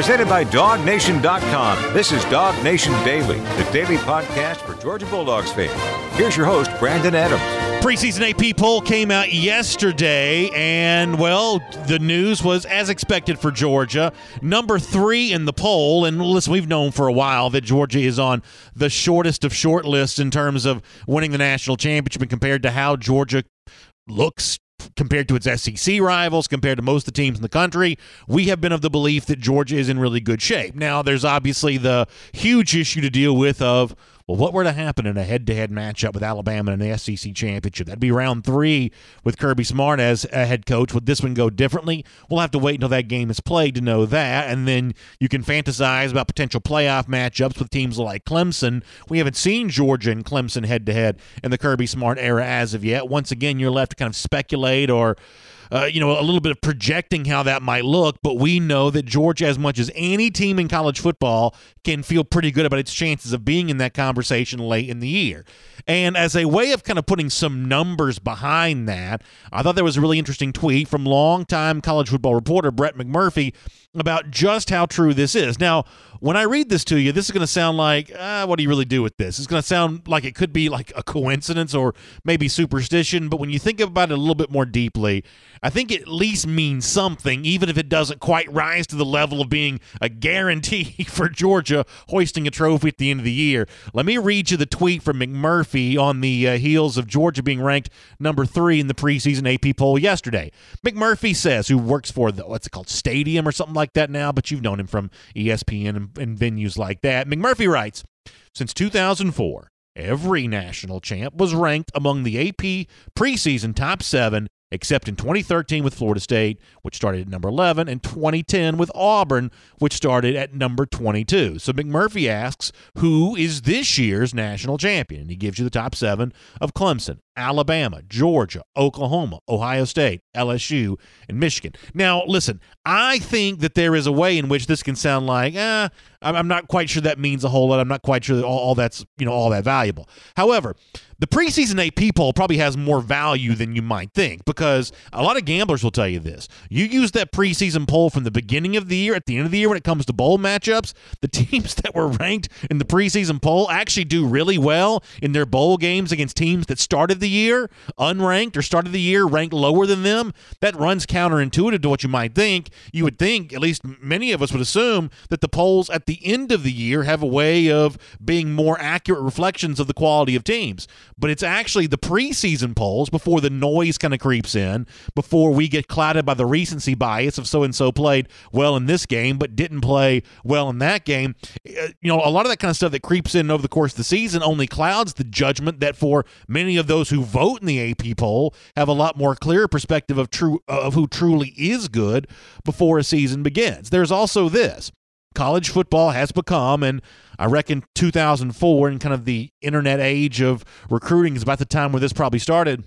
Presented by DogNation.com. This is Dog Nation Daily, the daily podcast for Georgia Bulldogs fans. Here's your host, Brandon Adams. Preseason AP poll came out yesterday, and, well, the news was as expected for Georgia. Number 3 in the poll, and listen, we've known for a while that Georgia is on the shortest of short lists in terms of winning the national championship and compared to how Georgia looks compared to its SEC rivals, compared to most of the teams in the country. We have been of the belief that Georgia is in really good shape. Now, there's obviously the huge issue to deal with of, well, what were to happen in a head-to-head matchup with Alabama in the SEC championship? That'd be round 3 with Kirby Smart as a head coach. Would this one go differently? We'll have to wait until that game is played to know that, and then you can fantasize about potential playoff matchups with teams like Clemson. We haven't seen Georgia and Clemson head-to-head in the Kirby Smart era as of yet. Once again, you're left to kind of speculate or a little bit of projecting how that might look, but we know that Georgia, as much as any team in college football, can feel pretty good about its chances of being in that conversation late in the year. And as a way of kind of putting some numbers behind that, I thought there was a really interesting tweet from longtime college football reporter Brett McMurphy about just how true this is. Now, when I read this to you, this is going to sound like, what do you really do with this? It's going to sound like it could be like a coincidence or maybe superstition, but when you think about it a little bit more deeply, I think it at least means something, even if it doesn't quite rise to the level of being a guarantee for Georgia hoisting a trophy at the end of the year. Let me read you the tweet from McMurphy on the heels of Georgia being ranked number 3 in the preseason AP poll yesterday. McMurphy says, who works for the, what's it called, Stadium or something like that now, but you've known him from ESPN and venues like that. McMurphy writes, since 2004, every national champ was ranked among the AP preseason top 7, except in 2013 with Florida State, which started at number 11, and 2010 with Auburn, which started at number 22. So McMurphy asks, who is this year's national champion? And he gives you the top 7 of Clemson, Alabama, Georgia, Oklahoma, Ohio State, LSU, and Michigan. Now, listen, I think that there is a way in which this can sound like, I'm not quite sure that means a whole lot. I'm not quite sure that all that's, all that valuable. However, the preseason AP poll probably has more value than you might think, because a lot of gamblers will tell you this. You use that preseason poll from the beginning of the year, at the end of the year when it comes to bowl matchups, the teams that were ranked in the preseason poll actually do really well in their bowl games against teams that started the year unranked or started the year ranked lower than them. That runs counterintuitive to what you might think. You would think, at least many of us would assume, that the polls at the end of the year have a way of being more accurate reflections of the quality of teams. But it's actually the preseason polls, before the noise kind of creeps in, before we get clouded by the recency bias of so-and-so played well in this game but didn't play well in that game. A lot of that kind of stuff that creeps in over the course of the season only clouds the judgment that for many of those who vote in the AP poll have a lot more clear perspective of who truly is good before a season begins. There's also this. College football has become, and I reckon 2004 and kind of the internet age of recruiting is about the time where this probably started.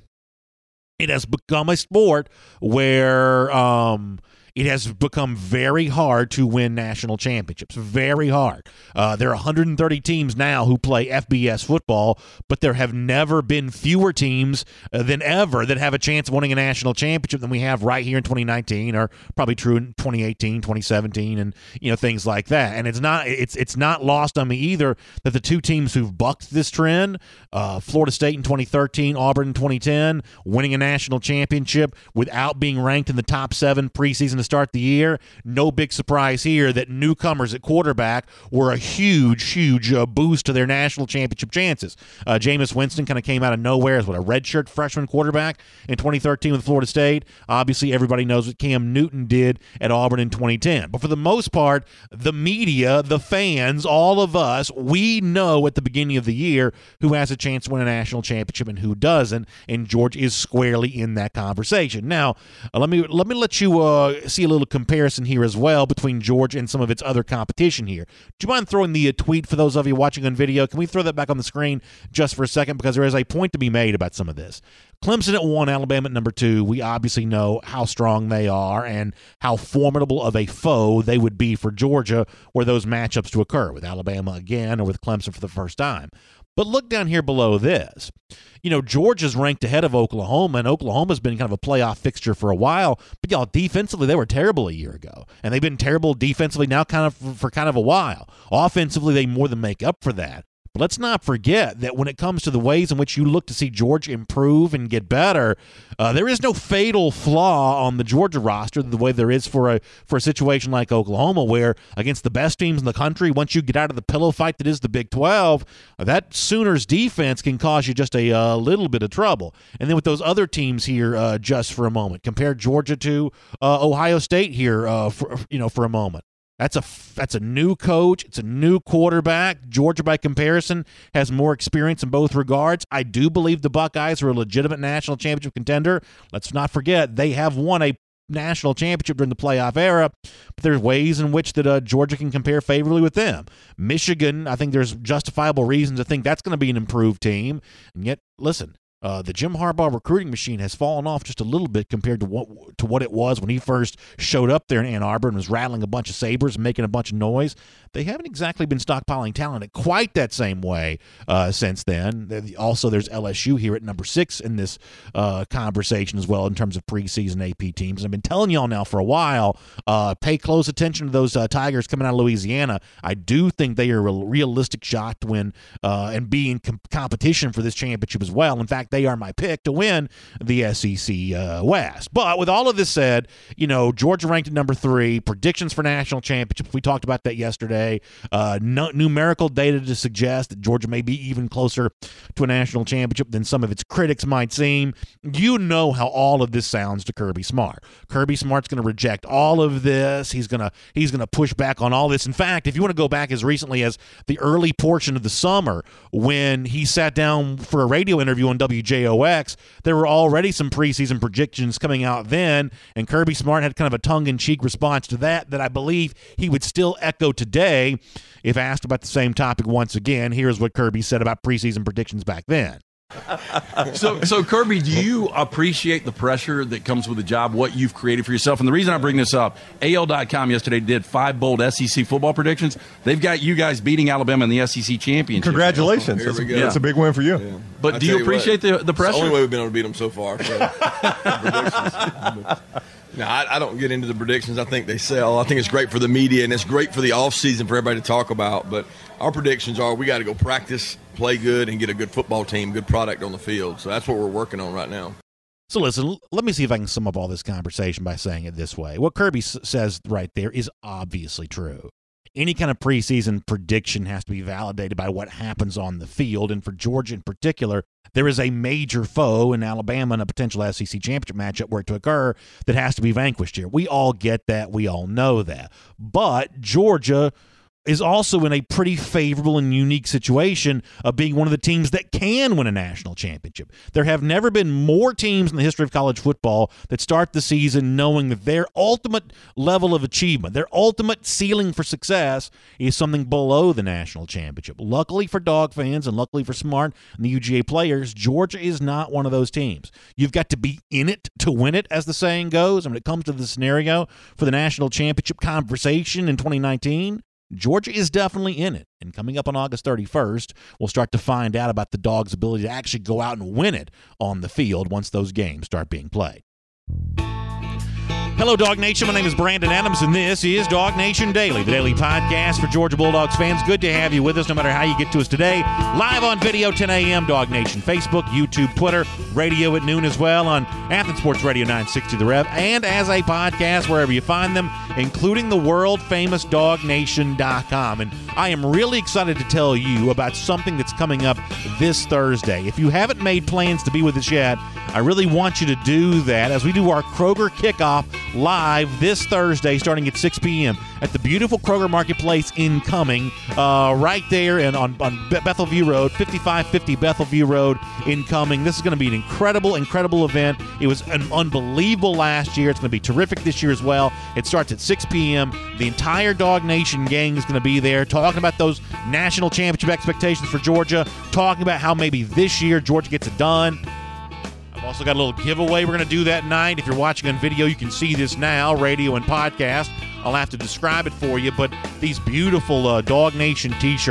It has become a sport where it has become very hard to win national championships. Very hard. There are 130 teams now who play FBS football, but there have never been fewer teams than ever that have a chance of winning a national championship than we have right here in 2019, or probably true in 2018, 2017, and things like that. And it's not lost on me either that the two teams who've bucked this trend, Florida State in 2013, Auburn in 2010, winning a national championship without being ranked in the top 7 preseason to start the year. No big surprise here that newcomers at quarterback were a huge boost to their national championship chances. Jameis Winston kind of came out of nowhere as a redshirt freshman quarterback in 2013 with Florida State. Obviously, everybody knows what Cam Newton did at Auburn in 2010. But for the most part, the media, the fans, all of us, we know at the beginning of the year who has a chance to win a national championship and who doesn't, and Georgia is squarely in that conversation. Now, let me let you see a little comparison here as well between Georgia and some of its other competition here. Do you mind throwing the tweet for those of you watching on video? Can we throw that back on the screen just for a second, because there is a point to be made about some of this. Clemson at 1, Alabama at number 2. We obviously know how strong they are and how formidable of a foe they would be for Georgia were those matchups to occur, with Alabama again or with Clemson for the first time. But look down here below this. Georgia's ranked ahead of Oklahoma, and Oklahoma's been kind of a playoff fixture for a while. But y'all, defensively, they were terrible a year ago, and they've been terrible defensively now for kind of a while. Offensively, they more than make up for that. But let's not forget that when it comes to the ways in which you look to see Georgia improve and get better, there is no fatal flaw on the Georgia roster the way there is for a situation like Oklahoma, where against the best teams in the country, once you get out of the pillow fight that is the Big 12, that Sooners defense can cause you just a little bit of trouble. And then with those other teams here, just for a moment, compare Georgia to Ohio State here for a moment. That's a new coach. It's a new quarterback. Georgia, by comparison, has more experience in both regards. I do believe the Buckeyes are a legitimate national championship contender. Let's not forget they have won a national championship during the playoff era, but there's ways in which that Georgia can compare favorably with them. Michigan, I think there's justifiable reason to think that's going to be an improved team. And yet, listen, the Jim Harbaugh recruiting machine has fallen off just a little bit compared to what it was when he first showed up there in Ann Arbor and was rattling a bunch of sabers and making a bunch of noise. They haven't exactly been stockpiling talent in quite that same way since then. Also, there's LSU here at number 6 in this conversation as well in terms of preseason AP teams. And I've been telling y'all now for a while, pay close attention to those Tigers coming out of Louisiana. I do think they are a realistic shot to win and be in competition for this championship as well. In fact, they are my pick to win the SEC West. But with all of this said, Georgia ranked at number 3. Predictions for national championships, we talked about that yesterday. Numerical data to suggest that Georgia may be even closer to a national championship than some of its critics might seem. You know how all of this sounds to Kirby Smart. Kirby Smart's going to reject all of this. He's going to push back on all this. In fact, if you want to go back as recently as the early portion of the summer when he sat down for a radio interview on WJOX, there were already some preseason predictions coming out then, and Kirby Smart had kind of a tongue-in-cheek response to that I believe he would still echo today if asked about the same topic once again. Here's what Kirby said about preseason predictions back then. So Kirby, do you appreciate the pressure that comes with the job, what you've created for yourself? And the reason I bring this up, AL.com yesterday did 5 bold SEC football predictions. They've got you guys beating Alabama in the SEC championship. Congratulations. That's a big win for you. Yeah. But do you appreciate the pressure? It's the only way we've been able to beat them so far. So. No, I don't get into the predictions. I think they sell. I think it's great for the media, and it's great for the offseason for everybody to talk about. But our predictions are we got to go practice, play good, and get a good football team, good product on the field. So that's what we're working on right now. So listen, let me see if I can sum up all this conversation by saying it this way. What Kirby says right there is obviously true. Any kind of preseason prediction has to be validated by what happens on the field, and for Georgia in particular, there is a major foe in Alabama in a potential SEC championship matchup where to occur that has to be vanquished here. We all get that. We all know that. But Georgia is also in a pretty favorable and unique situation of being one of the teams that can win a national championship. There have never been more teams in the history of college football that start the season knowing that their ultimate level of achievement, their ultimate ceiling for success is something below the national championship. Luckily for Dog fans and luckily for Smart and the UGA players, Georgia is not one of those teams. You've got to be in it to win it, as the saying goes. And when it comes to the scenario for the national championship conversation in 2019, Georgia is definitely in it, and coming up on August 31st, we'll start to find out about the Dogs' ability to actually go out and win it on the field once those games start being played. Hello, Dog Nation. My name is Brandon Adams, and this is Dog Nation Daily, the daily podcast for Georgia Bulldogs fans. Good to have you with us, no matter how you get to us today. Live on video, 10 a.m., Dog Nation Facebook, YouTube, Twitter, radio at noon as well on Athens Sports Radio 960 The Rev, and as a podcast wherever you find them, including the world-famous DogNation.com. And I am really excited to tell you about something that's coming up this Thursday. If you haven't made plans to be with us yet, I really want you to do that as we do our Kroger kickoff live this Thursday starting at 6 p.m. at the beautiful Kroger Marketplace in Cumming, right there and on Bethelview Road, 5550 Bethelview Road in Cumming. This is going to be an incredible event. It was unbelievable last year. It's going to be terrific this year as well. It starts at 6 p.m. The entire Dog Nation gang is going to be there talking about those national championship expectations for Georgia, talking about how maybe this year Georgia gets it done. I've also got a little giveaway we're going to do that night. If you're watching on video, you can see this now, radio and podcast. I'll have to describe it for you, but these beautiful Dog Nation t-shirts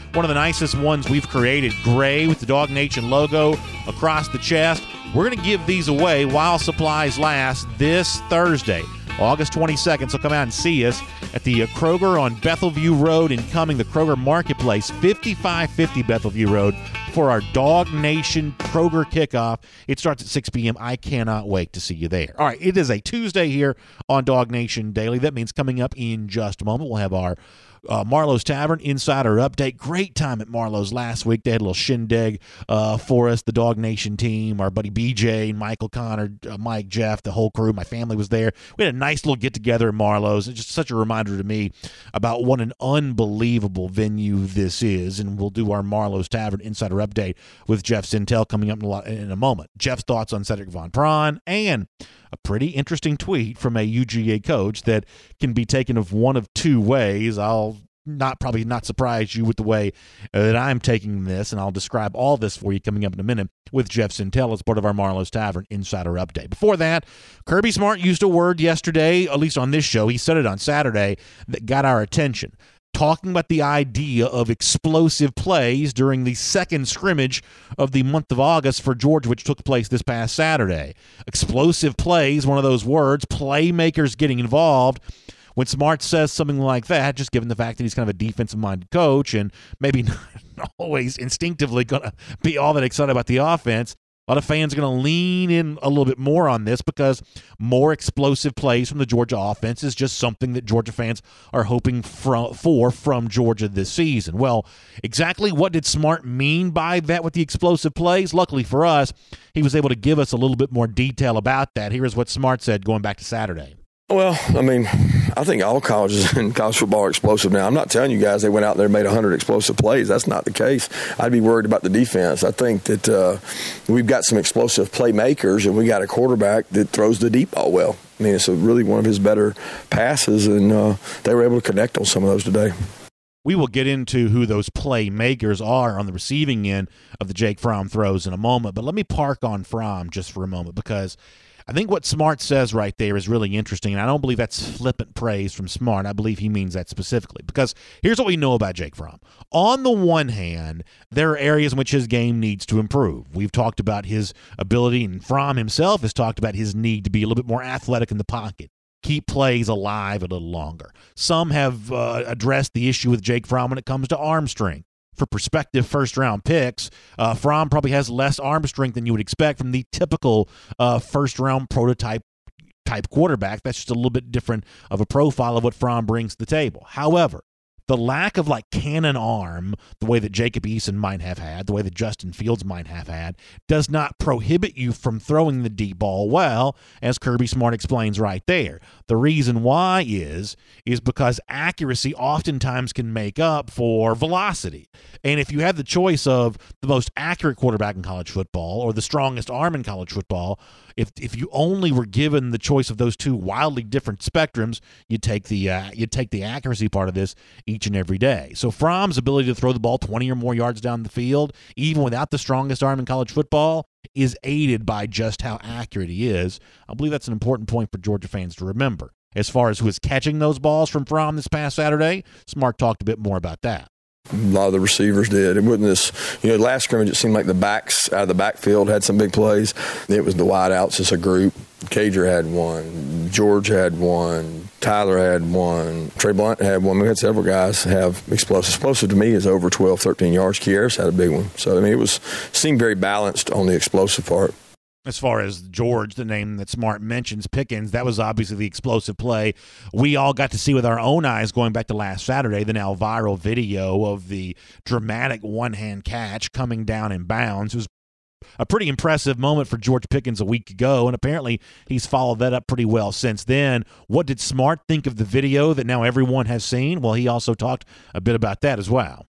one of the nicest ones we've created, gray with the Dog Nation logo across the chest. We're going to give these away while supplies last this Thursday, August 22nd. So come out and see us at the Kroger on Bethelview Road in Cumming, the Kroger Marketplace, 5550 Bethelview Road, for our Dog Nation Kroger kickoff. It starts at 6 p.m. I cannot wait to see you there. All right, it is a Tuesday here on Dog Nation Daily. That means coming up in just a moment, we'll have our Marlowe's Tavern Insider Update. Great time at Marlowe's last week. They had a little shindig for us, the Dog Nation team, our buddy BJ, Michael, Connor, Mike, Jeff, the whole crew. My family was there. We had a nice little get-together at Marlowe's. It's just such a reminder to me about what an unbelievable venue this is, and we'll do our Marlowe's Tavern Insider Update with Jeff Sintel coming up in a moment. Jeff's thoughts on Cedric Von Prawn, and a pretty interesting tweet from a UGA coach that can be taken of one of two ways. I'll probably not surprise you with the way that I'm taking this, and I'll describe all this for you coming up in a minute with Jeff Sintel as part of our Marlowe's Tavern Insider Update. Before that, Kirby Smart used a word yesterday, at least on this show. He said it on Saturday, that got our attention, talking about the idea of explosive plays during the second scrimmage of the month of August for Georgia, which took place this past Saturday. Explosive plays, one of those words, playmakers getting involved. When Smart says something like that, just given the fact that he's kind of a defensive-minded coach and maybe not always instinctively going to be all that excited about the offense, a lot of fans are going to lean in a little bit more on this because more explosive plays from the Georgia offense is just something that Georgia fans are hoping for from Georgia this season. Well, exactly what did Smart mean by that with the explosive plays? Luckily for us, he was able to give us a little bit more detail about that. Here is what Smart said going back to Saturday. Well, I mean, I think all colleges in college football are explosive now. I'm not telling you guys they went out there and made 100 explosive plays. That's not the case. I'd be worried about the defense. I think that we've got some explosive playmakers, and we got a quarterback that throws the deep ball well. I mean, it's really one of his better passes, and they were able to connect on some of those today. We will get into who those playmakers are on the receiving end of the Jake Fromm throws in a moment, but let me park on Fromm just for a moment because I think what Smart says right there is really interesting, and I don't believe that's flippant praise from Smart. I believe he means that specifically because here's what we know about Jake Fromm. On the one hand, there are areas in which his game needs to improve. We've talked about his ability, and Fromm himself has talked about his need to be a little bit more athletic in the pocket, keep plays alive a little longer. Some have addressed the issue with Jake Fromm when it comes to arm strength. For prospective first-round picks, Fromm probably has less arm strength than you would expect from the typical first-round prototype type quarterback. That's just a little bit different of a profile of what Fromm brings to the table. However, the lack of cannon arm, the way that Jacob Eason might have had, the way that Justin Fields might have had, does not prohibit you from throwing the deep ball well, as Kirby Smart explains right there. The reason why is because accuracy oftentimes can make up for velocity. And if you have the choice of the most accurate quarterback in college football or the strongest arm in college football, if you only were given the choice of those two wildly different spectrums, you'd take the accuracy part of this each and every day. So Fromm's ability to throw the ball 20 or more yards down the field, even without the strongest arm in college football, is aided by just how accurate he is. I believe that's an important point for Georgia fans to remember. As far as who is catching those balls from Fromm this past Saturday, Smart talked a bit more about that. A lot of the receivers did. It wasn't this, last scrimmage, it seemed like the backs out of the backfield had some big plays. It was the wideouts as a group. Cager had one. George had one. Tyler had one. Trey Blunt had one. We had several guys have explosive. Explosive to me is over 12, 13 yards. Kieras had a big one. So, I mean, seemed very balanced on the explosive part. As far as George, the name that Smart mentions, Pickens, that was obviously the explosive play we all got to see with our own eyes going back to last Saturday, the now viral video of the dramatic one-hand catch coming down in bounds. It was a pretty impressive moment for George Pickens a week ago, and apparently he's followed that up pretty well since then. What did Smart think of the video that now everyone has seen? Well, he also talked a bit about that as well.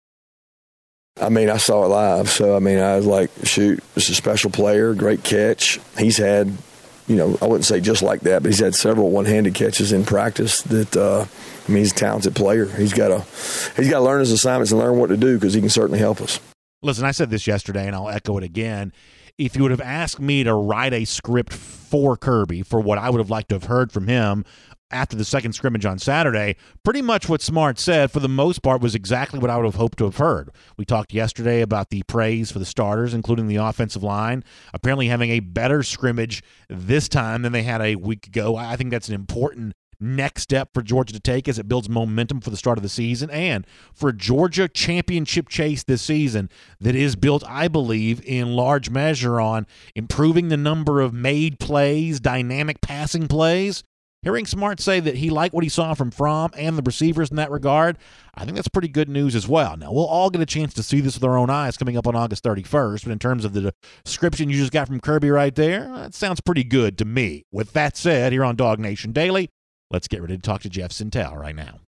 I mean, I saw it live, so, I mean, I was like, shoot, this is a special player, great catch. He's had, I wouldn't say just like that, but he's had several one-handed catches in practice that, he's a talented player. He's got to learn his assignments and learn what to do because he can certainly help us. Listen, I said this yesterday, and I'll echo it again. If you would have asked me to write a script for Kirby, for what I would have liked to have heard from him after the second scrimmage on Saturday, pretty much what Smart said, for the most part, was exactly what I would have hoped to have heard. We talked yesterday about the praise for the starters, including the offensive line, apparently having a better scrimmage this time than they had a week ago. I think that's an important next step for Georgia to take as it builds momentum for the start of the season and for Georgia championship chase this season that is built, I believe, in large measure on improving the number of made plays, dynamic passing plays. Hearing Smart say that he liked what he saw from Fromm and the receivers in that regard, I think that's pretty good news as well. Now, we'll all get a chance to see this with our own eyes coming up on August 31st, but in terms of the description you just got from Kirby right there, that sounds pretty good to me. With that said, here on Dog Nation Daily, let's get ready to talk to Jeff Sentell right now.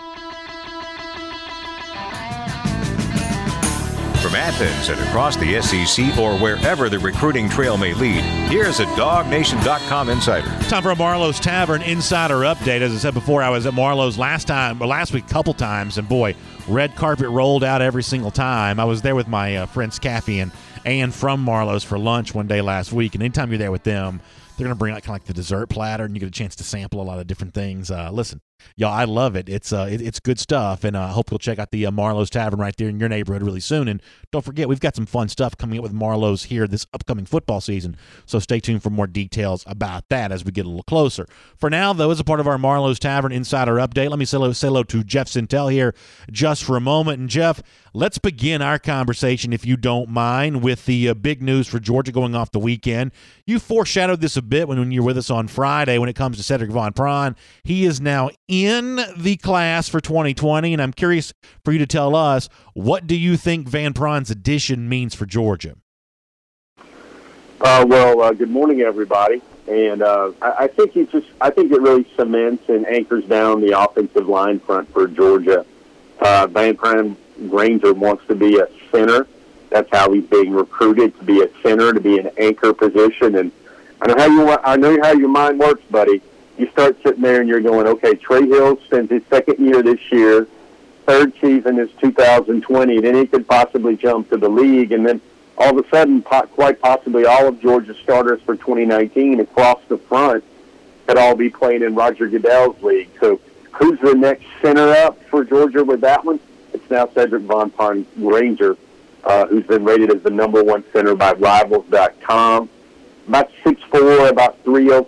From Athens and across the SEC or wherever the recruiting trail may lead, here's a DogNation.com insider. Time for a Marlowe's Tavern Insider Update. As I said before, I was at Marlowe's last week a couple times, and boy, red carpet rolled out every single time. I was there with my friends Kathy and Ann from Marlowe's for lunch one day last week, and anytime you're there with them, they're going to bring out kind of like the dessert platter, and you get a chance to sample a lot of different things. Listen, y'all, I love it. It's good stuff, and I hope you'll check out the Marlowe's Tavern right there in your neighborhood really soon. And don't forget, we've got some fun stuff coming up with Marlowe's here this upcoming football season, so stay tuned for more details about that as we get a little closer. For now, though, as a part of our Marlowe's Tavern Insider Update, let me say hello to Jeff Sentell here just for a moment. And, Jeff, let's begin our conversation, if you don't mind, with the big news for Georgia going off the weekend. You foreshadowed this a bit when you were with us on Friday when it comes to Cedric Von Pran. He is now in the class for 2020, and I'm curious for you to tell us, what do you think Van Pran's addition means for Georgia? Good morning, everybody. And I think it really cements and anchors down the offensive line front for Georgia. Van Pran Granger wants to be a center. That's how he's being recruited, to be a center, to be an anchor position. And I know how your mind works, buddy. You start sitting there and you're going, okay, Trey Hill spends his second year this year, third season is 2020, then he could possibly jump to the league, and then all of a sudden, quite possibly all of Georgia's starters for 2019 across the front could all be playing in Roger Goodell's league. So who's the next center up for Georgia with that one? It's now Cedric Von Pran Granger, who's been rated as the number one center by Rivals.com. About 6'4", about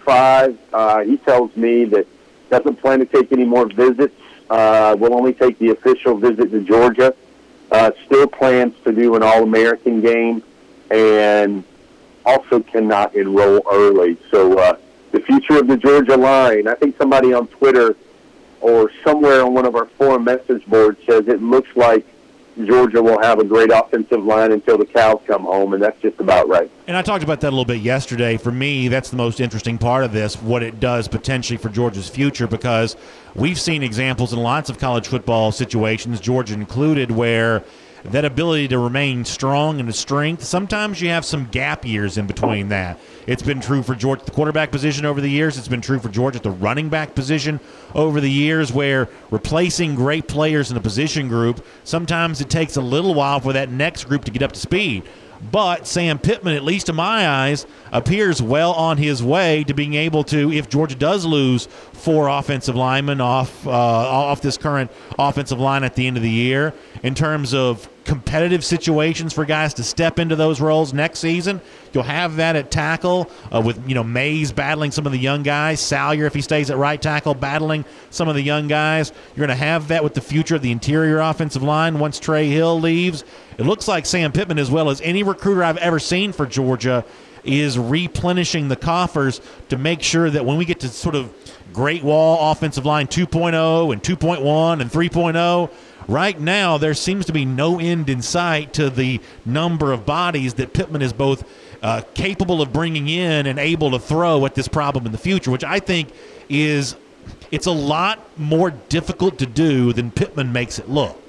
305. He tells me that doesn't plan to take any more visits. Will only take the official visit to Georgia. Still plans to do an All-American game, and also cannot enroll early. So the future of the Georgia line, I think somebody on Twitter or somewhere on one of our forum message boards says it looks like Georgia will have a great offensive line until the cows come home, and that's just about right. And I talked about that a little bit yesterday. For me, that's the most interesting part of this, what it does potentially for Georgia's future, because we've seen examples in lots of college football situations, Georgia included, where that ability to remain strong and a strength, sometimes you have some gap years in between that. It's been true for Georgia at the quarterback position over the years. It's been true for Georgia at the running back position over the years, where replacing great players in a position group, sometimes it takes a little while for that next group to get up to speed. But Sam Pittman, at least in my eyes, appears well on his way to being able to, if Georgia does lose 4 offensive linemen off this current offensive line at the end of the year, in terms of competitive situations for guys to step into those roles next season. You'll have that at tackle with Mays battling some of the young guys, Salyer, if he stays at right tackle, battling some of the young guys. You're going to have that with the future of the interior offensive line once Trey Hill leaves. It looks like Sam Pittman, as well as any recruiter I've ever seen for Georgia, is replenishing the coffers to make sure that when we get to sort of Great Wall offensive line 2.0 and 2.1 and 3.0, right now there seems to be no end in sight to the number of bodies that Pittman is both capable of bringing in and able to throw at this problem in the future, which I think it's a lot more difficult to do than Pittman makes it look.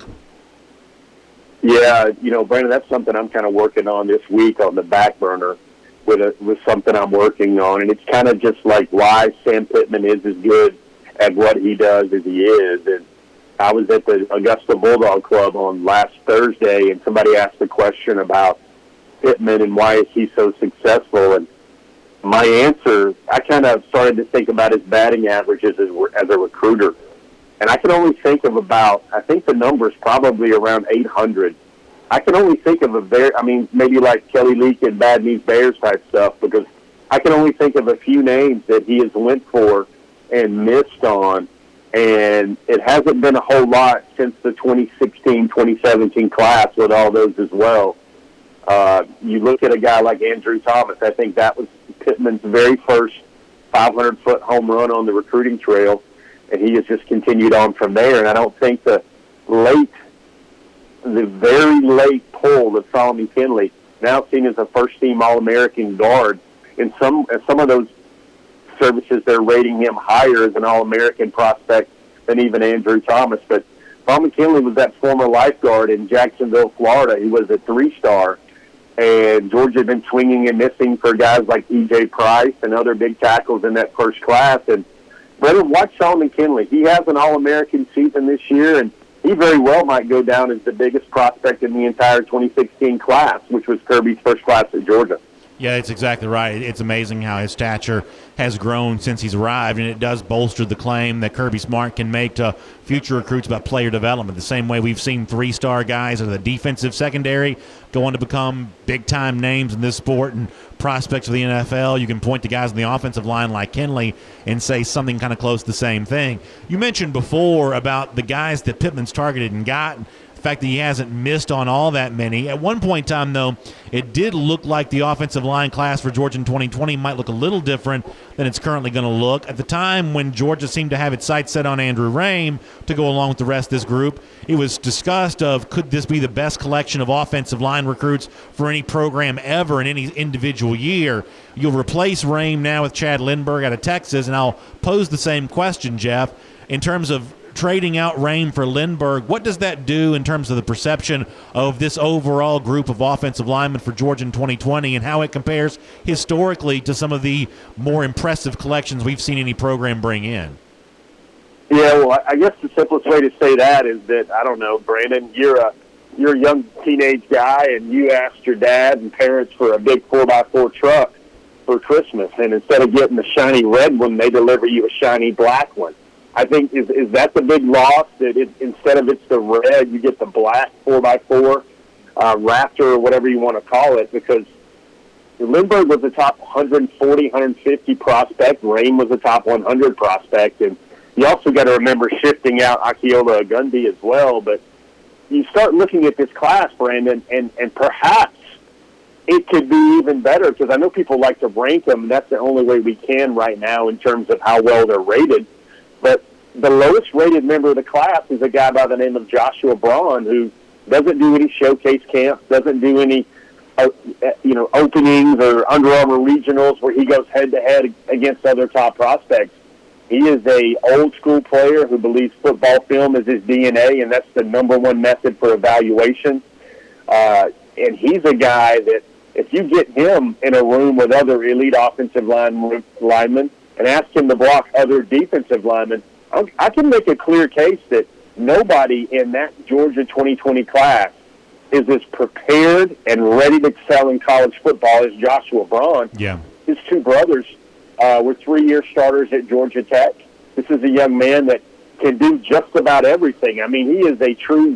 Yeah, Brandon, that's something I'm kind of working on this week on the back burner with something I'm working on. And it's kind of just like why Sam Pittman is as good at what he does as he is. And I was at the Augusta Bulldog Club on last Thursday, and somebody asked a question about Pittman and why is he so successful. And my answer, I kind of started to think about his batting averages as a recruiter. And I can only think of I think the number's probably around 800. I can only think of maybe like Kelly Leak and Bad News Bears type stuff, because I can only think of a few names that he has went for and missed on. And it hasn't been a whole lot since the 2016-2017 class with all those as well. You look at a guy like Andrew Thomas. I think that was Pittman's very first 500-foot home run on the recruiting trail, and he has just continued on from there. And I don't think the very late pull of Solomon Kinley, now seen as a first-team All-American guard, in some of those services, they're rating him higher as an All-American prospect than even Andrew Thomas. But Solomon Kinley was that former lifeguard in Jacksonville, Florida. He was a 3-star, and Georgia had been swinging and missing for guys like E.J. Price and other big tackles in that first class. And Brennan, watch Solomon Kinley. He has an All-American season this year, and he very well might go down as the biggest prospect in the entire 2016 class, which was Kirby's first class at Georgia. Yeah, it's exactly right. It's amazing how his stature has grown since he's arrived, and it does bolster the claim that Kirby Smart can make to future recruits about player development. The same way we've seen 3-star guys in the defensive secondary go on to become big-time names in this sport and prospects of the NFL. You can point to guys on the offensive line like Kinley and say something kind of close to the same thing. You mentioned before about the guys that Pittman's targeted and gotten. The fact that he hasn't missed on all that many. At one point in time, though, it did look like the offensive line class for Georgia in 2020 might look a little different than it's currently going to look. At the time when Georgia seemed to have its sights set on Andrew Rame to go along with the rest of this group, it was discussed of could this be the best collection of offensive line recruits for any program ever in any individual year. You'll replace Rame now with Chad Lindbergh out of Texas, and I'll pose the same question, Jeff, in terms of trading out Rame for Lindbergh. What does that do in terms of the perception of this overall group of offensive linemen for Georgia in 2020 and how it compares historically to some of the more impressive collections we've seen any program bring in? Yeah, well, I guess the simplest way to say that is that, I don't know, Brandon, you're a young teenage guy and you asked your dad and parents for a big 4x4 truck for Christmas, and instead of getting the shiny red one, they deliver you a shiny black one. I think is that the big loss, that instead of it's the red, you get the black 4x4 Raptor or whatever you want to call it, because Lindbergh was a top 140, 150 prospect. Rame was a top 100 prospect. And you also got to remember shifting out Akiola Ogunbi as well. But you start looking at this class, Brandon, and perhaps it could be even better, because I know people like to rank them, and that's the only way we can right now in terms of how well they're rated. But the lowest rated member of the class is a guy by the name of Joshua Braun, who doesn't do any showcase camps, doesn't do any openings or Under Armour regionals where he goes head-to-head against other top prospects. He is a old-school player who believes football film is his DNA, and that's the number one method for evaluation. And he's a guy that if you get him in a room with other elite offensive linemen and ask him to block other defensive linemen, I can make a clear case that nobody in that Georgia 2020 class is as prepared and ready to excel in college football as Joshua Braun. Yeah. His two brothers were 3-year starters at Georgia Tech. This is a young man that can do just about everything. I mean, he is a true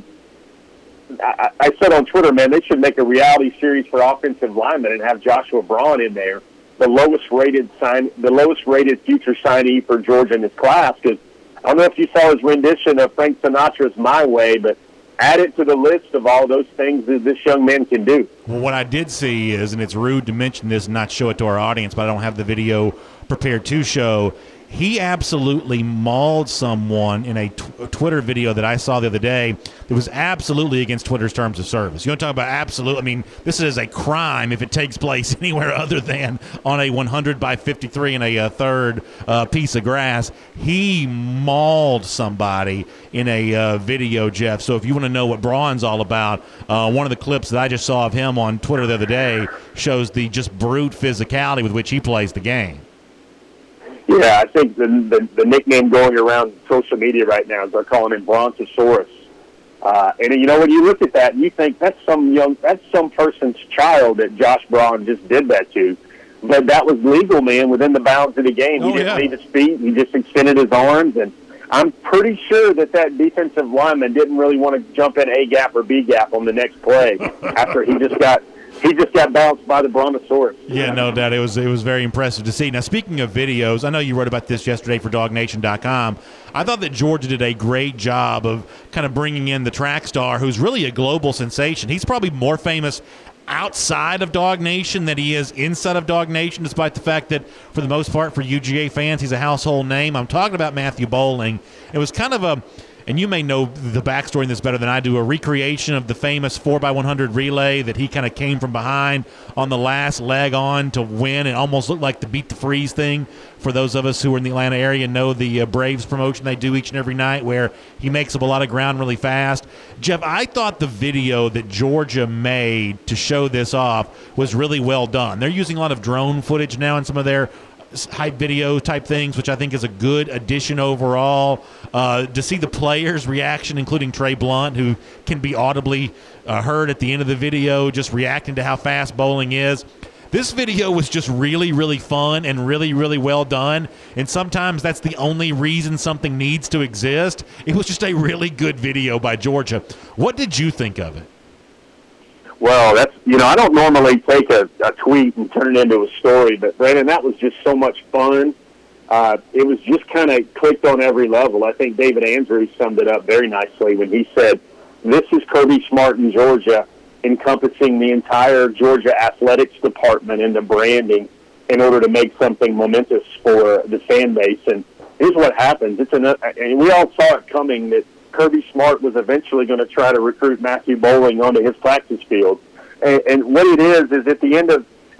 I said on Twitter, man, they should make a reality series for offensive linemen and have Joshua Braun in there, the lowest rated future signee for Georgia in this class. Because I don't know if you saw his rendition of Frank Sinatra's "My Way," but add it to the list of all those things that this young man can do. Well, what I did see is, and it's rude to mention this and not show it to our audience, but I don't have the video prepared to show, he absolutely mauled someone in a Twitter video that I saw the other day that was absolutely against Twitter's terms of service. You want to talk about absolute? I mean, this is a crime if it takes place anywhere other than on a 100 by 53 and a third piece of grass. He mauled somebody in a video, Jeff. So if you want to know what Braun's all about, one of the clips that I just saw of him on Twitter the other day shows the just brute physicality with which he plays the game. Yeah, I think the nickname going around social media right now is they're calling him Brontosaurus. And you know, when you look at that, and you think that's some person's child that Josh Braun just did that to. but that was legal, man, within the bounds of the game. He didn't leave his feet. He just extended his arms, and I'm pretty sure that defensive lineman didn't really want to jump in A gap or B gap on the next play after he just got bounced by the Brontosaurus. Yeah, no doubt. It was very impressive to see. Now, speaking of videos, I know you wrote about this yesterday for DogNation.com. I thought that Georgia did a great job of kind of bringing in the track star, who's really a global sensation. He's probably more famous outside of Dog Nation than he is inside of Dog Nation, despite the fact that, for the most part, for UGA fans, he's a household name. I'm talking about Matthew Boling. It was kind of and you may know the backstory in this better than I do, a recreation of the famous 4x100 relay that he kind of came from behind on the last leg on to win. It almost looked like the Beat the Freeze thing. For those of us who are in the Atlanta area know the Braves promotion they do each and every night, where he makes up a lot of ground really fast. Jeff, I thought the video that Georgia made to show this off was really well done. They're using a lot of drone footage now in some of their hype video type things, which I think is a good addition overall. To see the players' reaction, including Trey Blunt, who can be audibly heard at the end of the video, just reacting to how fast Boling is. This video was just really, really fun and really, really well done. And sometimes that's the only reason something needs to exist. It was just a really good video by Georgia. What did you think of it? Well, I don't normally take a tweet and turn it into a story, but Brandon, that was just so much fun. It was just kind of clicked on every level. I think David Andrews summed it up very nicely when he said, "This is Kirby Smart in Georgia, encompassing the entire Georgia athletics department and the branding in order to make something momentous for the fan base." And here's what happens. And we all saw it coming that Kirby Smart was eventually going to try to recruit Matthew Boling onto his practice field. And what it is at the end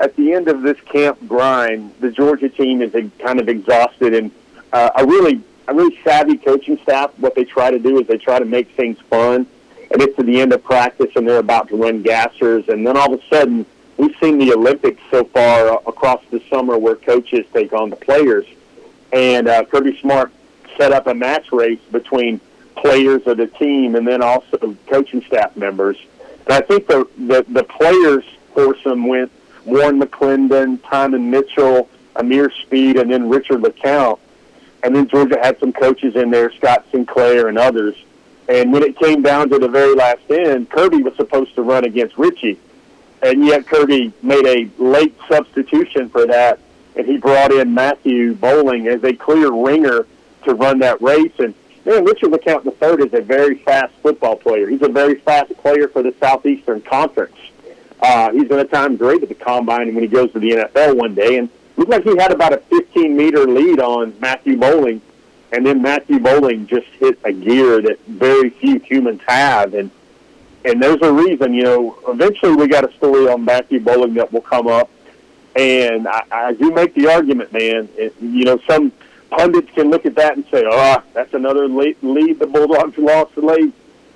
of this camp grind, the Georgia team is kind of exhausted, and a really savvy coaching staff. What they try to do is they try to make things fun. And it's at the end of practice, and they're about to run gassers, and then all of a sudden, we've seen the Olympics so far across the summer where coaches take on the players. And Kirby Smart set up a match race between players of the team and then also coaching staff members. And I think the players foursome went Warren McClendon, Timon Mitchell, Amir Speed, and then Richard LeCount. And then Georgia had some coaches in there, Scott Sinclair and others. And when it came down to the very last end, Kirby was supposed to run against Richie. And yet Kirby made a late substitution for that, and he brought in Matthew Boling as a clear ringer to run that race. And man, Richard LeCount III is a very fast football player. He's a very fast player for the Southeastern Conference. He's going to time great at the Combine when he goes to the NFL one day. And it looked like he had about a 15-meter lead on Matthew Boling. And then Matthew Boling just hit a gear that very few humans have. And there's a reason, eventually we got a story on Matthew Boling that will come up. And I do make the argument, man. Some pundits can look at that and say, that's another lead the Bulldogs lost late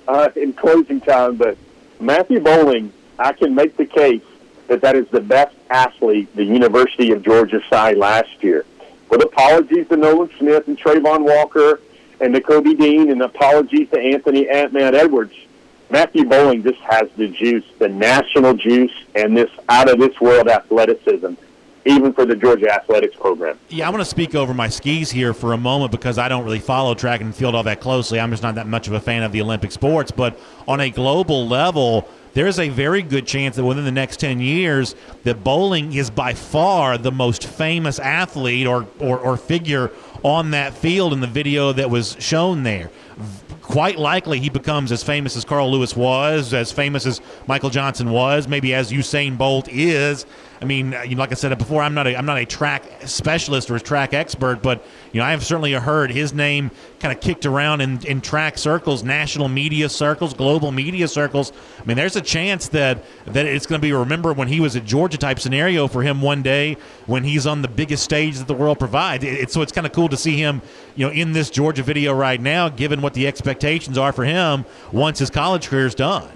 in closing time. But Matthew Boling, I can make the case that is the best athlete the University of Georgia signed last year. With apologies to Nolan Smith and Trayvon Walker and to Kobe Dean, and apologies to Anthony Ant-Man Edwards, Matthew Boling just has the juice, the national juice, and this out-of-this-world athleticism, even for the Georgia athletics program. Yeah, I want to speak over my skis here for a moment because I don't really follow track and field all that closely. I'm just not that much of a fan of the Olympic sports. But on a global level, there's a very good chance that within the next 10 years that Boling is by far the most famous athlete or figure on that field in the video that was shown there. Quite likely he becomes as famous as Carl Lewis was, as famous as Michael Johnson was, maybe as Usain Bolt is. I mean, like I said before, I'm not a track specialist or a track expert, but I have certainly heard his name kind of kicked around in track circles, national media circles, global media circles. I mean, there's a chance that it's going to be remembered when he was a Georgia type scenario for him one day when he's on the biggest stage that the world provides. So it's kind of cool to see him, in this Georgia video right now, given what the expectations are for him once his college career is done.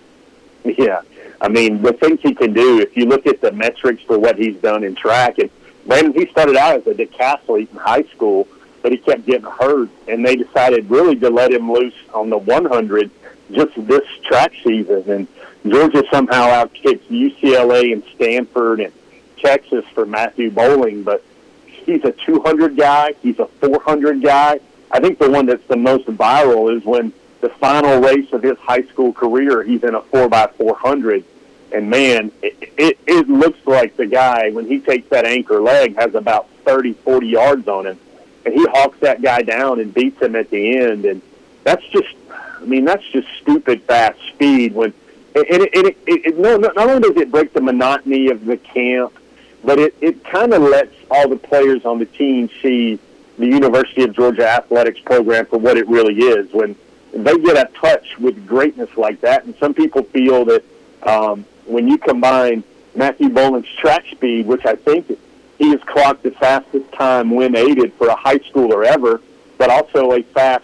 Yeah. I mean, the things he can do, if you look at the metrics for what he's done in track, and Brandon, he started out as a decathlete in high school, but he kept getting hurt, and they decided really to let him loose on the 100 just this track season. And Georgia somehow outkicks UCLA and Stanford and Texas for Matthew Bowling, but he's a 200 guy. He's a 400 guy. I think the one that's the most viral is when the final race of his high school career, he's in a 4x400. And, man, it looks like the guy, when he takes that anchor leg, has about 30, 40 yards on him. And he hawks that guy down and beats him at the end. And that's just stupid fast speed. Not only does it break the monotony of the camp, but it kind of lets all the players on the team see the University of Georgia athletics program for what it really is. When they get a touch with greatness like that, and some people feel that when you combine Matthew Bowling's track speed, which I think he has clocked the fastest time when aided for a high schooler ever, but also a fast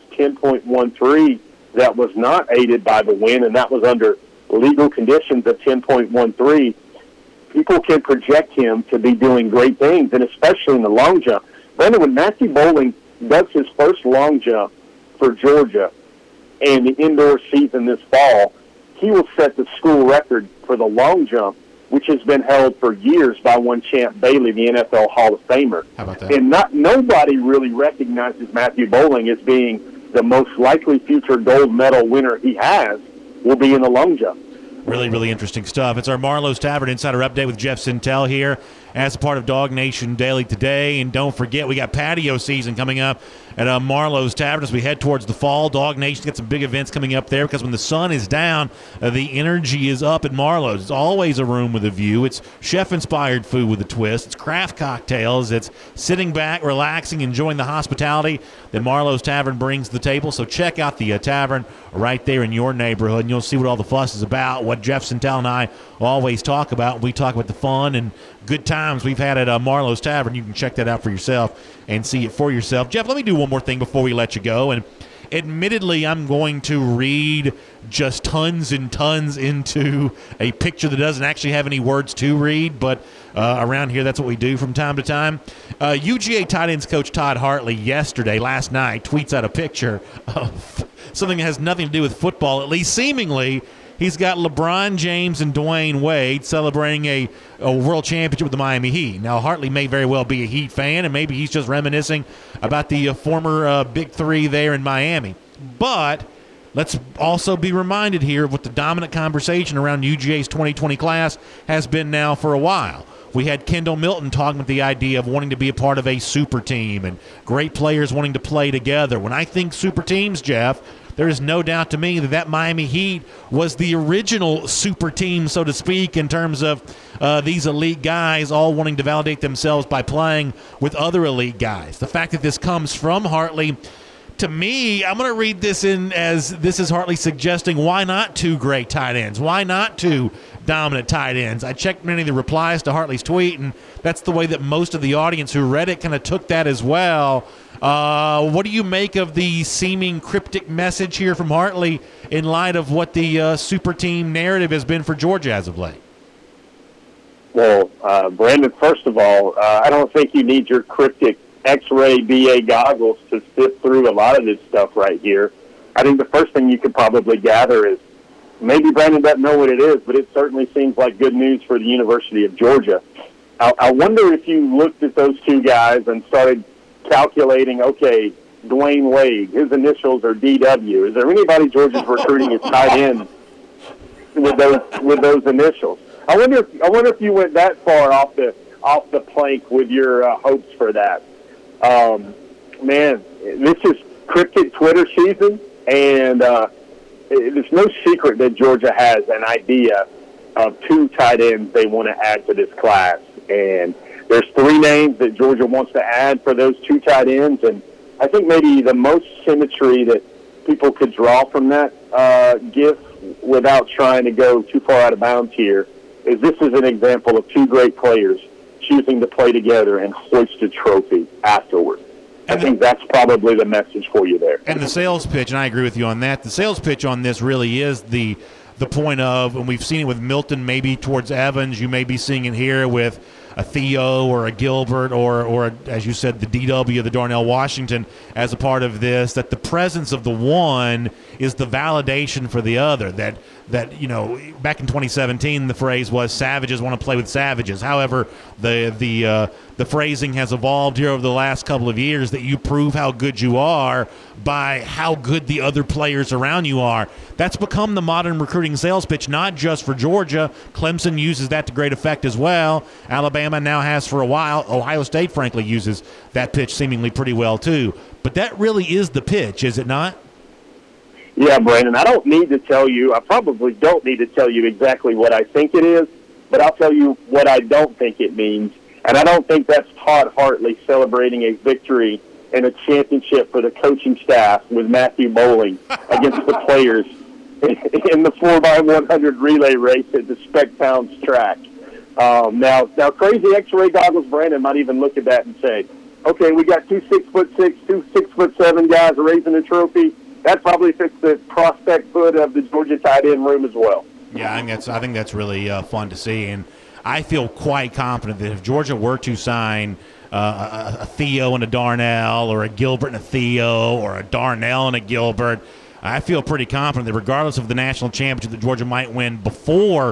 10.13 that was not aided by the win, and that was under legal conditions of 10.13. People can project him to be doing great things, and especially in the long jump. Brandon, when Matthew Bowling does his first long jump for Georgia and the indoor season this fall, he will set the school record for the long jump, which has been held for years by one Champ Bailey, the NFL Hall of Famer. How about that? And nobody really recognizes Matthew Bowling as being the most likely future gold medal winner he has will be in the long jump. Really, really interesting stuff. It's our Marlowe's Tavern Insider Update with Jeff Sintel here as a part of Dog Nation Daily today. And don't forget, we got patio season coming up at Marlowe's Tavern as we head towards the fall. Dog Nation's got some big events coming up there because when the sun is down, the energy is up at Marlowe's. It's always a room with a view. It's chef-inspired food with a twist. It's craft cocktails. It's sitting back, relaxing, enjoying the hospitality that Marlowe's Tavern brings to the table. So check out the tavern right there in your neighborhood, and you'll see what all the fuss is about, what Jeff Sintel and I always talk about. We talk about the fun and good times we've had at Marlowe's Tavern. You can check that out for yourself and see it for yourself. Jeff, let me do one more thing before we let you go. And admittedly, I'm going to read just tons and tons into a picture that doesn't actually have any words to read, but around here, that's what we do from time to time. UGA tight ends coach Todd Hartley last night, tweets out a picture of something that has nothing to do with football, at least seemingly. He's got LeBron James and Dwayne Wade celebrating a world championship with the Miami Heat. Now, Hartley may very well be a Heat fan, and maybe he's just reminiscing about the former Big Three there in Miami. But let's also be reminded here of what the dominant conversation around UGA's 2020 class has been now for a while. We had Kendall Milton talking about the idea of wanting to be a part of a super team and great players wanting to play together. When I think super teams, Jeff, there is no doubt to me that Miami Heat was the original super team, so to speak, in terms of these elite guys all wanting to validate themselves by playing with other elite guys. The fact that this comes from Hartley, to me, I'm going to read this in as this is Hartley suggesting, why not two great tight ends? Why not two dominant tight ends? I checked many of the replies to Hartley's tweet, and that's the way that most of the audience who read it kind of took that as well. What do you make of the seeming cryptic message here from Hartley in light of what the super team narrative has been for Georgia as of late? Well, Brandon, first of all, I don't think you need your cryptic X-ray BA goggles to sift through a lot of this stuff right here. I think the first thing you could probably gather is maybe Brandon doesn't know what it is, but it certainly seems like good news for the University of Georgia. I wonder if you looked at those two guys and started calculating, okay, Dwayne Wade, his initials are DW. Is there anybody Georgia's recruiting as tight end with those initials? I wonder if you went that far off the plank with your hopes for that. Man, this is cryptic Twitter season, and it's no secret that Georgia has an idea of two tight ends they want to add to this class. And there's three names that Georgia wants to add for those two tight ends, and I think maybe the most symmetry that people could draw from that gift without trying to go too far out of bounds here is this is an example of two great players choosing to play together and hoist a trophy afterward. I think that's probably the message for you there. And the sales pitch, and I agree with you on that, the sales pitch on this really is the point of, and we've seen it with Milton maybe towards Evans, you may be seeing it here with a Theo or a Gilbert or as you said, the DW, the Darnell Washington as a part of this, that the presence of the one is the validation for the other, that that, you know, back in 2017 the phrase was savages want to play with savages. However, the phrasing has evolved here over the last couple of years that you prove how good you are by how good the other players around you are. That's become the modern recruiting sales pitch, not just for Georgia. Clemson uses that to great effect as well. Alabama now has for a while. Ohio State, frankly, uses that pitch seemingly pretty well too. But that really is the pitch, is it not? Yeah, Brandon, I probably don't need to tell you exactly what I think it is, but I'll tell you what I don't think it means. And I don't think that's Todd Hartley celebrating a victory and a championship for the coaching staff with Matthew Bowling against the players in the 4x100 relay race at the Spec Pounds track. Now, crazy X-ray goggles Brandon might even look at that and say, okay, we got 2 6'6", 2 6'7" guys raising a trophy. That probably fits the prospect foot of the Georgia tight end room as well. Yeah, I think that's really fun to see, and I feel quite confident that if Georgia were to sign a Theo and a Darnell, or a Gilbert and a Theo, or a Darnell and a Gilbert, I feel pretty confident that regardless of the national championship that Georgia might win before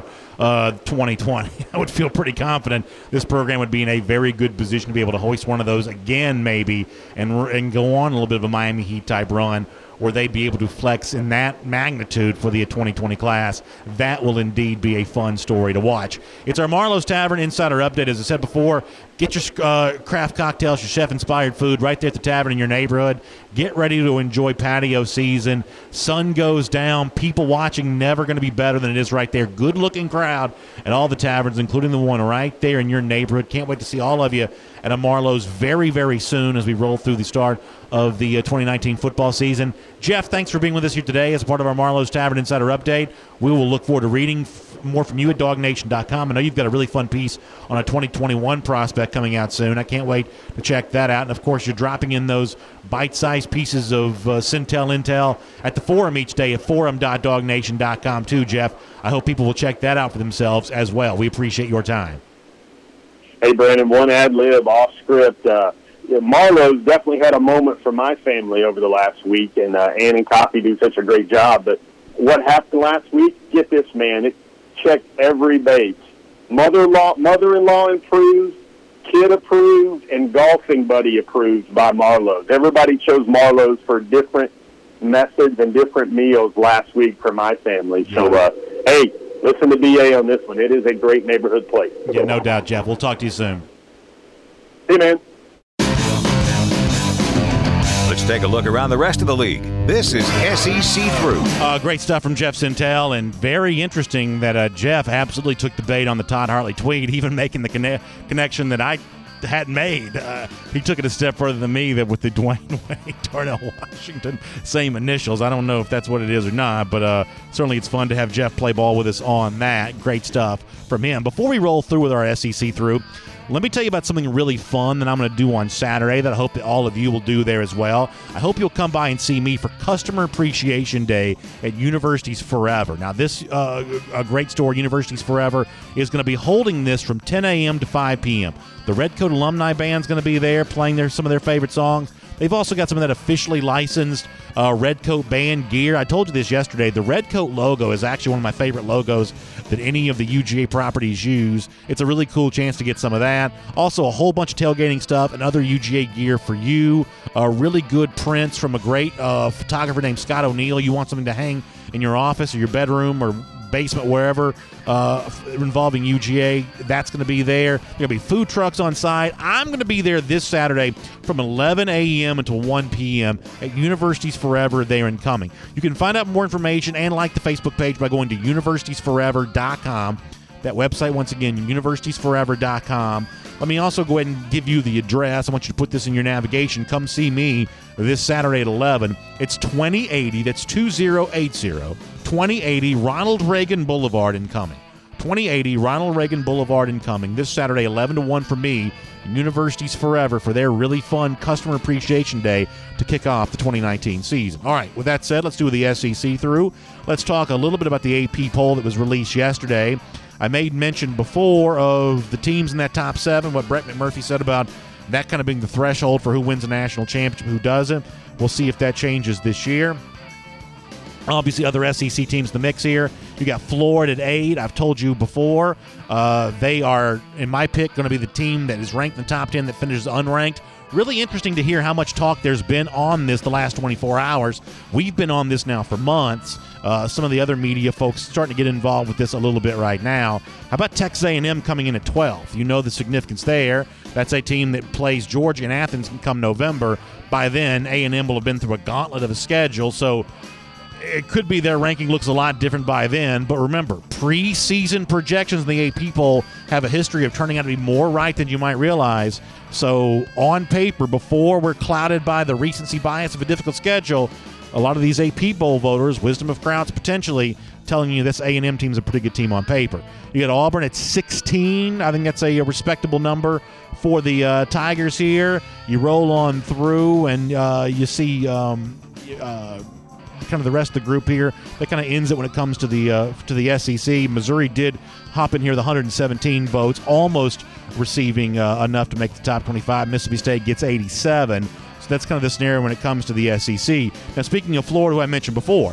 2020, I would feel pretty confident this program would be in a very good position to be able to hoist one of those again, maybe, and go on a little bit of a Miami Heat type run, where they'd be able to flex in that magnitude for the 2020 class. That will indeed be a fun story to watch. It's our Marlowe's Tavern Insider Update. As I said before, get your craft cocktails, your chef-inspired food right there at the tavern in your neighborhood. Get ready to enjoy patio season. Sun goes down. People watching, never going to be better than it is right there. Good-looking crowd at all the taverns, including the one right there in your neighborhood. Can't wait to see all of you at a Marlowe's very, very soon as we roll through the start of the 2019 football season. Jeff, thanks for being with us here today as part of our Marlowe's Tavern Insider Update. We will look forward to reading more from you at DogNation.com. I know you've got a really fun piece on a 2021 prospect coming out soon. I can't wait to check that out. And, of course, you're dropping in those bite-sized pieces of Cintel Intel at the forum each day at forum.dognation.com too, Jeff. I hope people will check that out for themselves as well. We appreciate your time. Hey, Brandon, one ad-lib off script. Marlowe's definitely had a moment for my family over the last week, and Ann and Coffee do such a great job. But what happened last week, get this, man, it checked every base. Mother-in-law approved, kid approved, and golfing buddy approved by Marlowe's. Everybody chose Marlowe's for different methods and different meals last week for my family. So, hey, listen to BA on this one. It is a great neighborhood place. Yeah, no doubt, Jeff. We'll talk to you soon. See you, man. Let's take a look around the rest of the league. This is SEC Through. Great stuff from Jeff Cintel, and very interesting that Jeff absolutely took the bait on the Todd Hartley tweet, even making the connection that I hadn't made. He took it a step further than me, that with the Dwayne Wade, Darnell Washington, same initials. I don't know if that's what it is or not, but certainly it's fun to have Jeff play ball with us on that. Great stuff from him. Before we roll through with our SEC Through, let me tell you about something really fun that I'm going to do on Saturday that I hope that all of you will do there as well. I hope you'll come by and see me for Customer Appreciation Day at Universities Forever. Now, this a great store, Universities Forever, is going to be holding this from 10 a.m. to 5 p.m. The Redcoat Alumni Band's going to be there playing some of their favorite songs. They've also got some of that officially licensed Redcoat band gear. I told you this yesterday. The Redcoat logo is actually one of my favorite logos that any of the UGA properties use. It's a really cool chance to get some of that. Also, a whole bunch of tailgating stuff and other UGA gear for you. Really good prints from a great photographer named Scott O'Neill. You want something to hang in your office or your bedroom or basement, wherever, involving UGA, that's going to be there. There going to be food trucks on site. I'm going to be there this Saturday from 11 a.m. until 1 p.m. at Universities Forever there in Cumming. You can find out more information and like the Facebook page by going to universitiesforever.com. That website, once again, universitiesforever.com. Let me also go ahead and give you the address. I want you to put this in your navigation. Come see me this Saturday at 11. It's 2080. That's 2080. 2080 Ronald Reagan Boulevard in Cumming. 2080 Ronald Reagan Boulevard in Cumming. This Saturday, 11 to 1 for me, and Universities Forever for their really fun Customer Appreciation Day to kick off the 2019 season. All right, with that said, let's do the SEC Through. Let's talk a little bit about the AP poll that was released yesterday. I made mention before of the teams in that top 7, what Brett McMurphy said about that kind of being the threshold for who wins a national championship, who doesn't. We'll see if that changes this year. Obviously, other SEC teams in the mix here. You got Florida at 8. I've told you before. They are, in my pick, going to be the team that is ranked in the top 10 that finishes unranked. Really interesting to hear how much talk there's been on this the last 24 hours. We've been on this now for months. Some of the other media folks starting to get involved with this a little bit right now. How about Texas A&M coming in at 12th? You know the significance there. That's a team that plays Georgia and Athens come November. By then, A&M will have been through a gauntlet of a schedule, so it could be their ranking looks a lot different by then. But remember, preseason projections in the AP poll have a history of turning out to be more right than you might realize. So on paper, before we're clouded by the recency bias of a difficult schedule, a lot of these AP poll voters, wisdom of crowds potentially, telling you this A&M team's a pretty good team on paper. You got Auburn at 16. I think that's a respectable number for the Tigers here. You roll on through and you see kind of the rest of the group here. That kind of ends it when it comes to the SEC. Missouri did hop in here, the 117 votes, almost receiving enough to make the top 25. Mississippi State gets 87. So that's kind of the scenario when it comes to the SEC. Now, speaking of Florida, who I mentioned before,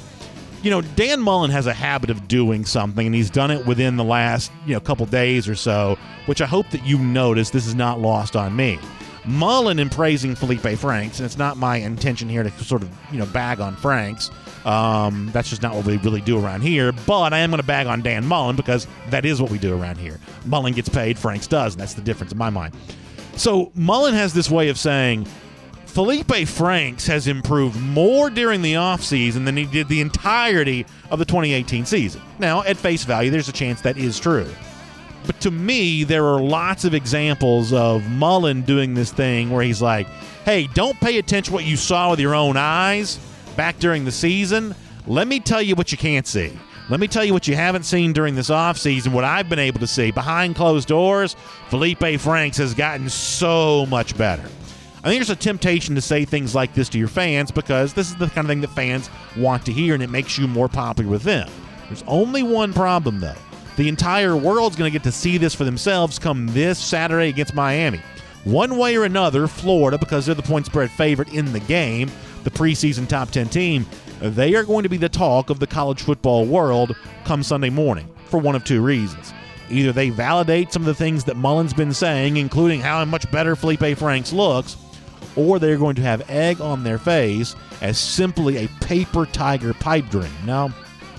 Dan Mullen has a habit of doing something, and he's done it within the last couple days or so, which I hope that you notice. This is not lost on me. Mullen in praising Felipe Franks, and it's not my intention here to sort of bag on Franks. That's just not what we really do around here. But I am going to bag on Dan Mullen because that is what we do around here. Mullen gets paid, Franks does, and that's the difference in my mind. So Mullen has this way of saying Felipe Franks has improved more during the offseason than he did the entirety of the 2018 season. Now, at face value, there's a chance that is true. But to me, there are lots of examples of Mullen doing this thing where he's like, hey, don't pay attention to what you saw with your own eyes back during the season. Let me tell you what you can't see. Let me tell you what you haven't seen during this offseason, what I've been able to see. Behind closed doors, Felipe Franks has gotten so much better. I think there's a temptation to say things like this to your fans because this is the kind of thing that fans want to hear, and it makes you more popular with them. There's only one problem, though. The entire world's going to get to see this for themselves come this Saturday against Miami. One way or another, Florida, because they're the point spread favorite in the game, the preseason top 10 team, they are going to be the talk of the college football world come Sunday morning for one of two reasons. Either they validate some of the things that Mullen's been saying, including how much better Felipe Franks looks, or they're going to have egg on their face as simply a paper tiger pipe dream. Now,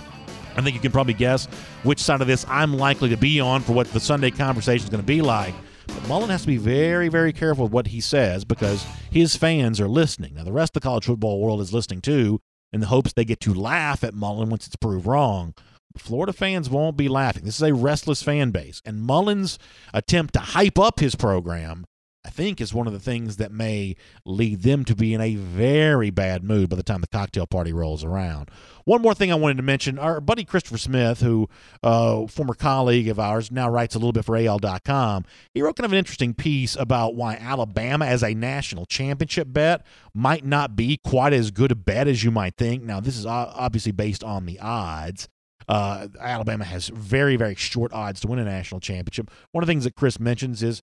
I think you can probably guess which side of this I'm likely to be on for what the Sunday conversation is going to be like. But Mullen has to be very, very careful with what he says because his fans are listening. Now, the rest of the college football world is listening too in the hopes they get to laugh at Mullen once it's proved wrong. Florida fans won't be laughing. This is a restless fan base. And Mullen's attempt to hype up his program, I think, is one of the things that may lead them to be in a very bad mood by the time the cocktail party rolls around. One more thing I wanted to mention, our buddy Christopher Smith, who former colleague of ours, now writes a little bit for AL.com, he wrote kind of an interesting piece about why Alabama as a national championship bet might not be quite as good a bet as you might think. Now, this is obviously based on the odds. Alabama has very, very short odds to win a national championship. One of the things that Chris mentions is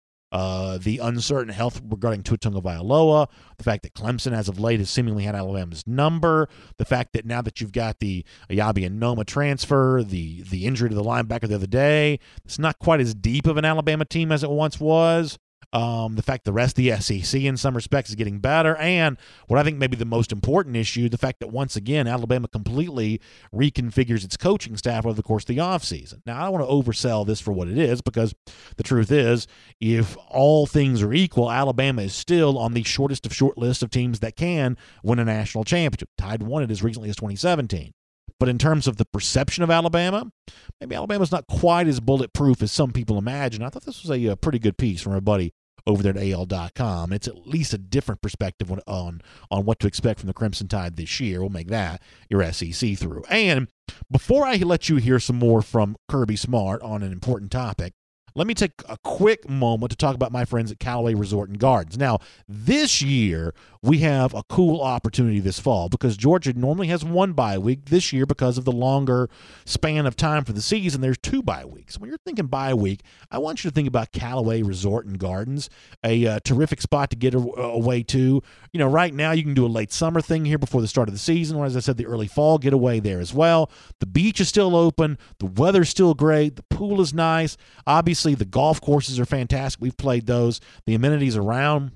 the uncertain health regarding Tua Tagovailoa, the fact that Clemson as of late has seemingly had Alabama's number, the fact that now that you've got the Ayabi and Noma transfer, the injury to the linebacker the other day, it's not quite as deep of an Alabama team as it once was. The fact the rest of the SEC in some respects is getting better, and what I think may be the most important issue, the fact that once again Alabama completely reconfigures its coaching staff over the course of the offseason. Now, I don't want to oversell this for what it is because the truth is, if all things are equal, Alabama is still on the shortest of short list of teams that can win a national championship. Tide won it as recently as 2017. But in terms of the perception of Alabama, maybe Alabama's not quite as bulletproof as some people imagine. I thought this was a pretty good piece from our buddy over there at AL.com. It's at least a different perspective on what to expect from the Crimson Tide this year. We'll make that your SEC through. And before I let you hear some more from Kirby Smart on an important topic, let me take a quick moment to talk about my friends at Callaway Resort and Gardens. Now, this year, we have a cool opportunity this fall because Georgia normally has one bye week. This year, because of the longer span of time for the season, there's 2 bye weeks. When you're thinking bye week, I want you to think about Callaway Resort and Gardens, a terrific spot to get away to. Right now you can do a late summer thing here before the start of the season, or as I said, the early fall getaway there as well. The beach is still open. The weather's still great. The pool is nice. Obviously, the golf courses are fantastic. We've played those. The amenities around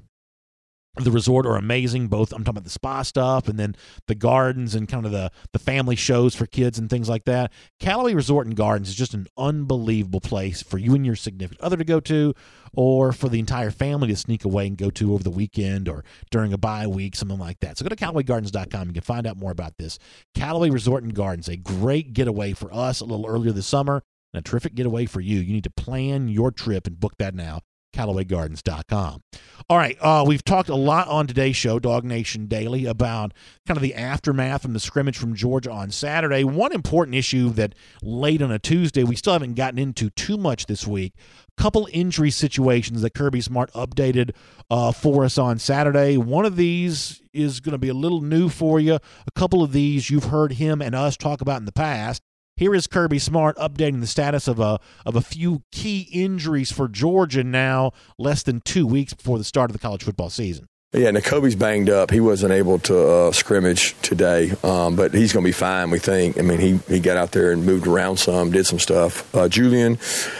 the resort are amazing. Both, I'm talking about the spa stuff and then the gardens and kind of the family shows for kids and things like that. Callaway Resort and Gardens is just an unbelievable place for you and your significant other to go to, or for the entire family to sneak away and go to over the weekend or during a bye week, something like that. So go to CallawayGardens.com. You can find out more about this. Callaway Resort and Gardens, a great getaway for us a little earlier this summer and a terrific getaway for you. You need to plan your trip and book that now. CallawayGardens.com. All right, we've talked a lot on today's show, Dog Nation Daily, about kind of the aftermath from the scrimmage from Georgia on Saturday. One important issue that late on a Tuesday we still haven't gotten into too much this week, couple injury situations that Kirby Smart updated for us on Saturday. One of these is going to be a little new for you. A couple of these you've heard him and us talk about in the past. Here is Kirby Smart updating the status of a few key injuries for Georgia now, less than 2 weeks before the start of the college football season. Yeah, Nakobe's banged up. He wasn't able to scrimmage today, but he's going to be fine, we think. I mean, he got out there and moved around some, did some stuff. Julian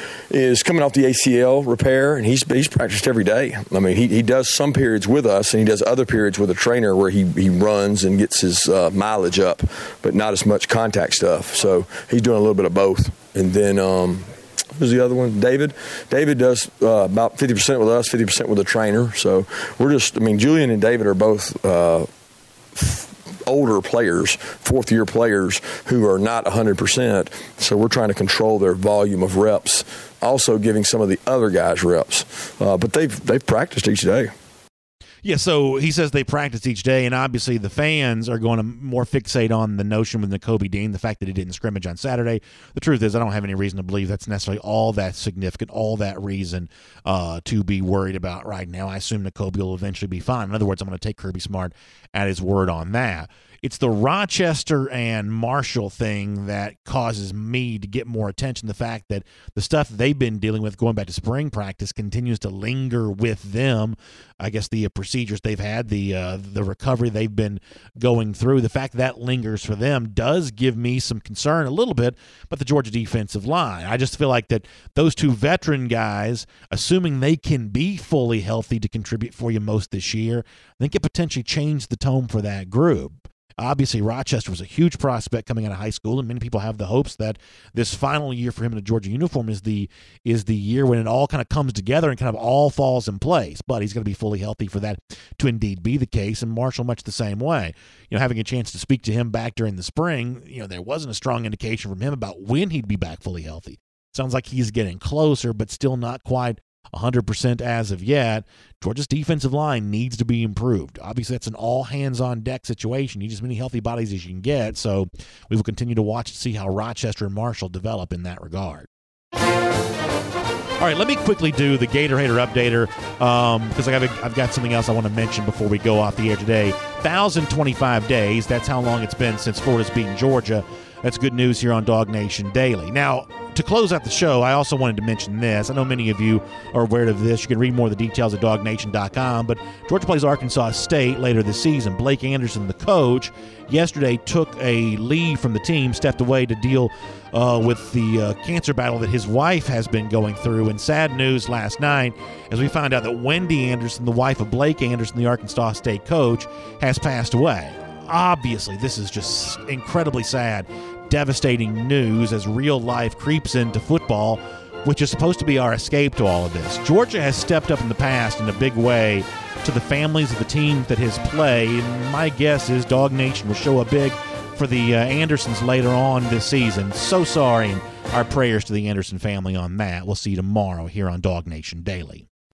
is coming off the ACL repair, and he's practiced every day. I mean, he does some periods with us, and he does other periods with a trainer where he runs and gets his mileage up, but not as much contact stuff. So he's doing a little bit of both. And then who's the other one? David. David does about 50% with us, 50% with a trainer. So Julian and David are both older players, fourth-year players who are not 100%. So we're trying to control their volume of reps, also giving some of the other guys reps. But they've practiced each day. Yeah, so he says they practice each day, and obviously the fans are going to more fixate on the notion with Nakobe Dean, the fact that he didn't scrimmage on Saturday. The truth is I don't have any reason to believe that's necessarily all that significant, all that reason to be worried about right now. I assume Nakobe will eventually be fine. In other words, I'm going to take Kirby Smart at his word on that. It's the Rochester and Marshall thing that causes me to get more attention. The fact that the stuff they've been dealing with going back to spring practice continues to linger with them. I guess the procedures they've had, the recovery they've been going through, the fact that lingers for them does give me some concern a little bit about the Georgia defensive line. I just feel like that those two veteran guys, assuming they can be fully healthy to contribute for you most this year, I think it potentially changed the tone for that group. Obviously, Rochester was a huge prospect coming out of high school, and many people have the hopes that this final year for him in a Georgia uniform is the year when it all kind of comes together and kind of all falls in place. But he's going to be fully healthy for that to indeed be the case, and Marshall much the same way. Having a chance to speak to him back during the spring, there wasn't a strong indication from him about when he'd be back fully healthy. Sounds like he's getting closer, but still not quite 100% as of yet. Georgia's defensive line needs to be improved. Obviously, that's an all-hands-on-deck situation. You need as many healthy bodies as you can get, so we will continue to watch and see how Rochester and Marshall develop in that regard. All right, let me quickly do the Gator Hater Updater because I've got something else I want to mention before we go off the air today. 1,025 days, that's how long it's been since Florida's beaten Georgia. That's good news here on Dog Nation Daily. Now, to close out the show, I also wanted to mention this. I know many of you are aware of this. You can read more of the details at DogNation.com, but Georgia plays Arkansas State later this season. Blake Anderson, the coach, yesterday took a leave from the team, stepped away to deal with the cancer battle that his wife has been going through. And sad news last night as we found out that Wendy Anderson, the wife of Blake Anderson, the Arkansas State coach, has passed away. Obviously, this is just incredibly sad, devastating news as real life creeps into football, which is supposed to be our escape to all of this. Georgia has stepped up in the past in a big way to the families of the teams that has played. And my guess is Dog Nation will show up big for the Andersons later on this season. So sorry, and our prayers to the Anderson family on that. We'll see you tomorrow here on Dog Nation Daily.